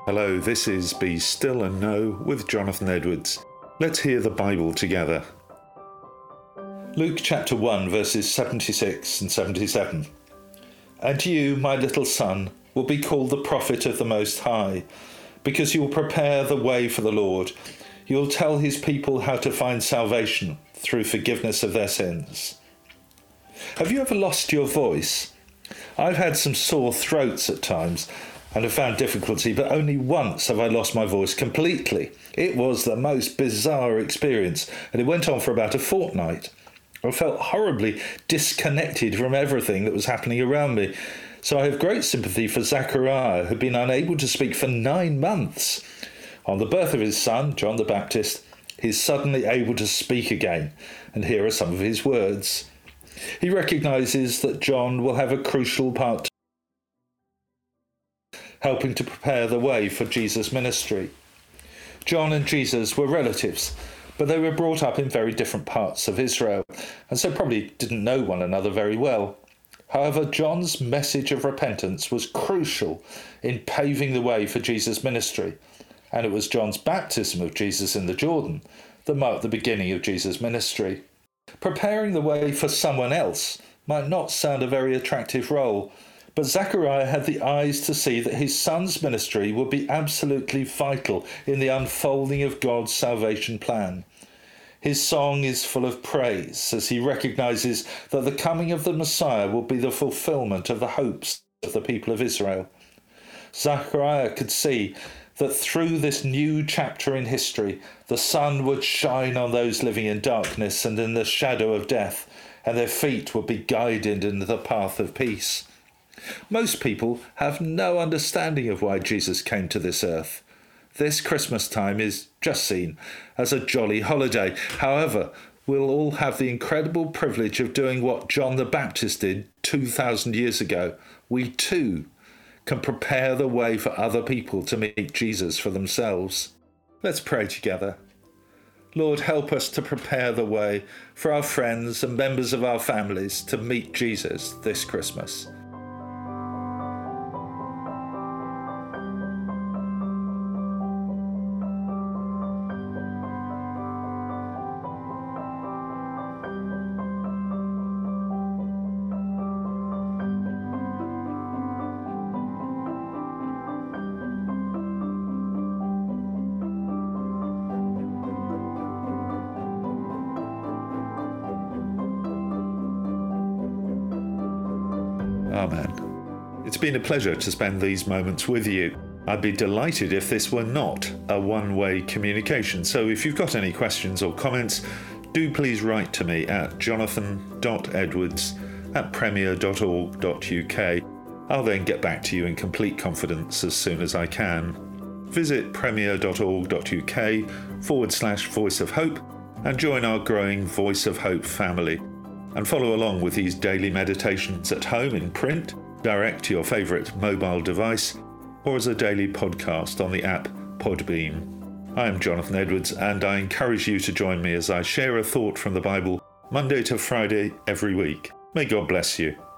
Hello, this is Be Still and Know with Jonathan Edwards. Let's hear the Bible together. Luke chapter 1 verses 76 and 77. And you, my little son, will be called the prophet of the Most High, because you will prepare the way for the Lord. You will tell his people how to find salvation through forgiveness of their sins. Have you ever lost your voice? I've had some sore throats at times and have found difficulty, but only once have I lost my voice completely. It was the most bizarre experience, and it went on for about a fortnight. I felt horribly disconnected from everything that was happening around me. So I have great sympathy for Zachariah, who had been unable to speak for 9 months. On the birth of his son, John the Baptist, he is suddenly able to speak again, and here are some of his words. He recognises that John will have a crucial part, helping to prepare the way for Jesus' ministry. John and Jesus were relatives, but they were brought up in very different parts of Israel, and so probably didn't know one another very well. However, John's message of repentance was crucial in paving the way for Jesus' ministry, and it was John's baptism of Jesus in the Jordan that marked the beginning of Jesus' ministry. Preparing the way for someone else might not sound a very attractive role, but Zachariah had the eyes to see that his son's ministry would be absolutely vital in the unfolding of God's salvation plan. His song is full of praise as he recognises that the coming of the Messiah will be the fulfilment of the hopes of the people of Israel. Zachariah could see that through this new chapter in history, the sun would shine on those living in darkness and in the shadow of death, and their feet would be guided into the path of peace. Most people have no understanding of why Jesus came to this earth. This Christmas time is just seen as a jolly holiday. However, we'll all have the incredible privilege of doing what John the Baptist did 2,000 years ago. We too can prepare the way for other people to meet Jesus for themselves. Let's pray together. Lord, help us to prepare the way for our friends and members of our families to meet Jesus this Christmas. Amen. It's been a pleasure to spend these moments with you. I'd be delighted if this were not a one-way communication. So if you've got any questions or comments, do please write to me at jonathan.edwards@premier.org.uk. I'll then get back to you in complete confidence as soon as I can. Visit premier.org.uk/Voice of Hope and join our growing Voice of Hope family. And follow along with these daily meditations at home in print, direct to your favourite mobile device, or as a daily podcast on the app Podbean. I am Jonathan Edwards, and I encourage you to join me as I share a thought from the Bible Monday to Friday every week. May God bless you.